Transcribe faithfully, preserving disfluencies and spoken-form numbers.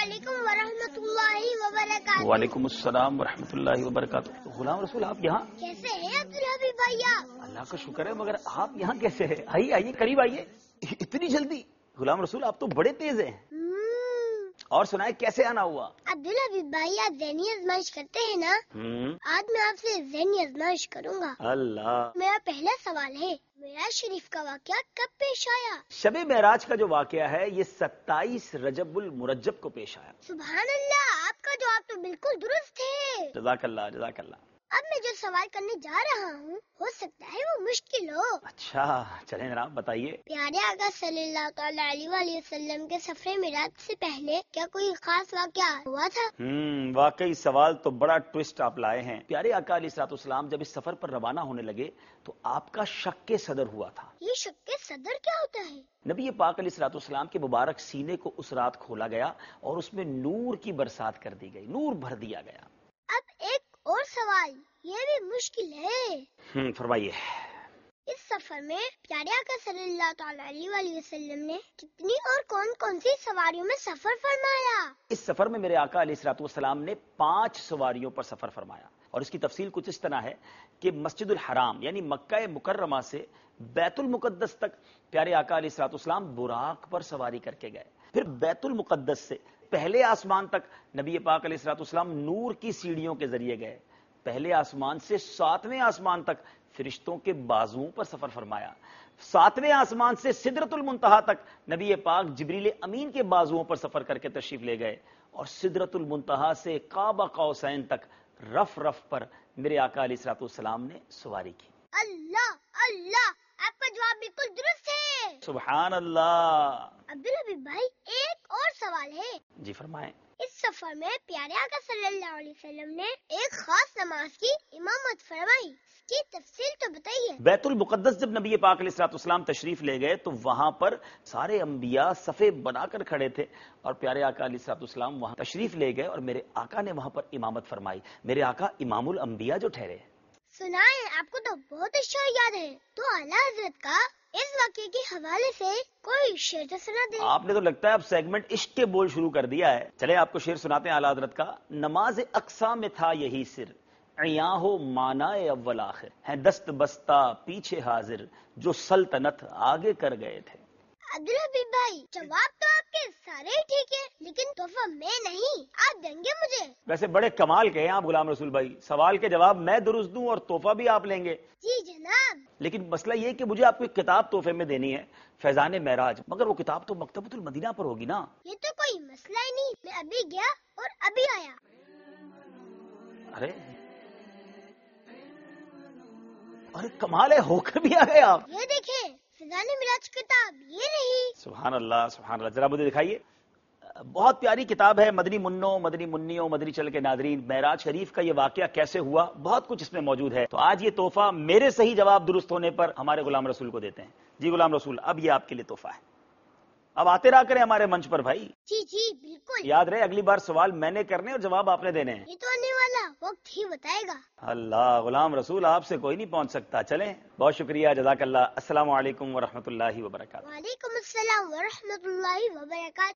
علیکم ورحمۃ اللہ وبرکاتہ۔ وعلیکم السلام ورحمۃ اللہ وبرکاتہ۔ غلام رسول آپ یہاں کیسے ہیں عبدالحبیب بھائی آپ؟ اللہ کا شکر ہے، مگر آپ یہاں کیسے ہیں؟ آئیے آئیے قریب آئیے، اتنی جلدی؟ غلام رسول آپ تو بڑے تیز ہیں، اور سنائے کیسے آنا ہوا؟ عبدالحبیب بھائی آپ ذہنی آزمائش کرتے ہیں نا؟ ہم آج میں آپ سے ذہنی آزمائش کروں گا۔ اللہ، میرا پہلا سوال ہے، معراج شریف کا واقعہ کب پیش آیا؟ شب معراج کا جو واقعہ ہے یہ ستائیس رجب المرجب کو پیش آیا۔ سبحان اللہ، آپ کا جواب تو بالکل درست ہے۔ جزاک اللہ جزاک اللہ۔ اب میں جو سوال کرنے جا رہا ہوں ہو سکتا ہے وہ مشکل ہو۔ اچھا چلیں جناب بتائیے۔ پیارے آقا صلی اللہ تعالی علیہ وآلہ وسلم کے سفر معراج سے پہلے کیا کوئی خاص واقعہ ہوا تھا؟ ہم واقعی سوال تو بڑا ٹوسٹ آپ لائے ہیں۔ پیارے آقا علیہ الصلوۃ والسلام جب اس سفر پر روانہ ہونے لگے تو آپ کا شق صدر ہوا تھا۔ یہ شق صدر کیا ہوتا ہے؟ نبی پاک علیہ الصلوۃ والسلام کے مبارک سینے کو اس رات کھولا گیا اور اس میں نور کی برسات کر دی گئی، نور بھر دیا گیا۔ اب ایک اور سوال، یہ بھی مشکل ہے۔ ہم فرمائیے۔ اس سفر میں پیارے آقا صلی اللہ تعالی علیہ وآلہ وسلم نے کتنی اور کون کون سی سواریوں میں سفر فرمایا؟ اس سفر میں میرے آقا علیہ الصلوۃ والسلام نے پانچ سواریوں پر سفر فرمایا، اور اس کی تفصیل کچھ اس طرح ہے کہ مسجد الحرام یعنی مکہ مکرمہ سے بیت المقدس تک پیارے آقا علیہ الصلوۃ والسلام براق پر سواری کر کے گئے، پھر بیت المقدس سے پہلے آسمان تک نبی پاک علیہ الصلوۃ والسلام نور کی سیڑھیوں کے ذریعے گئے، پہلے آسمان سے ساتویں آسمان تک فرشتوں کے بازوؤں پر سفر فرمایا، ساتویں آسمان سے سدرۃ المنتہا تک نبی پاک جبریل امین کے بازوؤں پر سفر کر کے تشریف لے گئے، اور سدرۃ المنتہا سے قاب قوسین تک رف رف پر میرے آقا علیہ الصلوۃ والسلام نے سواری کی۔ اللہ اللہ، آپ کا جواب بالکل درست ہے۔ سبحان اللہ۔ عبدالحبیب بھائی ایک اور سوال ہے۔ جی فرمائیں۔ اس سفر میں پیارے آقا صلی اللہ علیہ وسلم نے ایک خاص نماز کی امامت فرمائی، اس کی تفصیل تو بتائیے۔ بیت المقدس جب نبی پاک علیہ الصلوۃ والسلام تشریف لے گئے تو وہاں پر سارے انبیاء صفے بنا کر کھڑے تھے، اور پیارے آقا علیہ الصلوۃ والسلام وہاں تشریف لے گئے اور میرے آقا نے وہاں پر امامت فرمائی، میرے آقا امام الانبیاء جو ٹھہرے۔ سنائیں، آپ کو تو بہت اچھا یاد ہے، تو اعلیٰ حضرت کا اس واقعے کے حوالے سے کوئی شعر تو سنا دیں۔ آپ نے تو لگتا ہے اب سیگمنٹ عشق کے بول شروع کر دیا ہے، چلے آپ کو شعر سناتے ہیں اعلیٰ حضرت کا۔ نماز اقصا میں تھا یہی سر، عیاں ہو معنی اول آخر، ہیں دست بستہ پیچھے حاضر، جو سلطنت آگے کر گئے تھے۔ عبدالحبیب بھائی جواب تو آپ کے سارے ہی ٹھیک ہے، لیکن تحفہ میں نہیں، آپ دیں گے مجھے۔ ویسے بڑے کمال کے ہیں آپ غلام رسول بھائی، سوال کے جواب میں درست دوں اور تحفہ بھی آپ لیں گے۔ جی جناب۔ لیکن مسئلہ یہ کہ مجھے آپ کو ایک کتاب تحفے میں دینی ہے، فیضان معراج، مگر وہ کتاب تو مکتبۃ المدینہ پر ہوگی نا؟ یہ تو کوئی مسئلہ ہی نہیں، میں ابھی گیا اور ابھی آیا۔ ارے ارے کمال ہے، ہو کر بھی آ گئے آپ۔ یہ دیکھیں فیضان معراج کتاب، یہ رہی۔ سبحان اللہ سبحان اللہ، ذرا مجھے دکھائیے۔ بہت پیاری کتاب ہے، مدنی منوں مدنی منیوں مدنی چل کے ناظرین، معراج شریف کا یہ واقعہ کیسے ہوا بہت کچھ اس میں موجود ہے۔ تو آج یہ تحفہ میرے صحیح جواب درست ہونے پر ہمارے غلام رسول کو دیتے ہیں۔ جی غلام رسول، اب یہ آپ کے لیے تحفہ ہے، اب آتے رہا کریں ہمارے منچ پر بھائی۔ جی جی بالکل، یاد رہے اگلی بار سوال میں نے کرنے اور جواب آپ نے دینے ہیں۔ یہ تو آنے والا وقت ہی بتائے گا۔ اللہ، غلام رسول آپ سے کوئی نہیں پہنچ سکتا۔ چلیں، بہت شکریہ، جزاک اللہ۔ السلام علیکم ورحمۃ اللہ وبرکاتہ۔ وعلیکم السلام ورحمۃ اللہ وبرکاتہ۔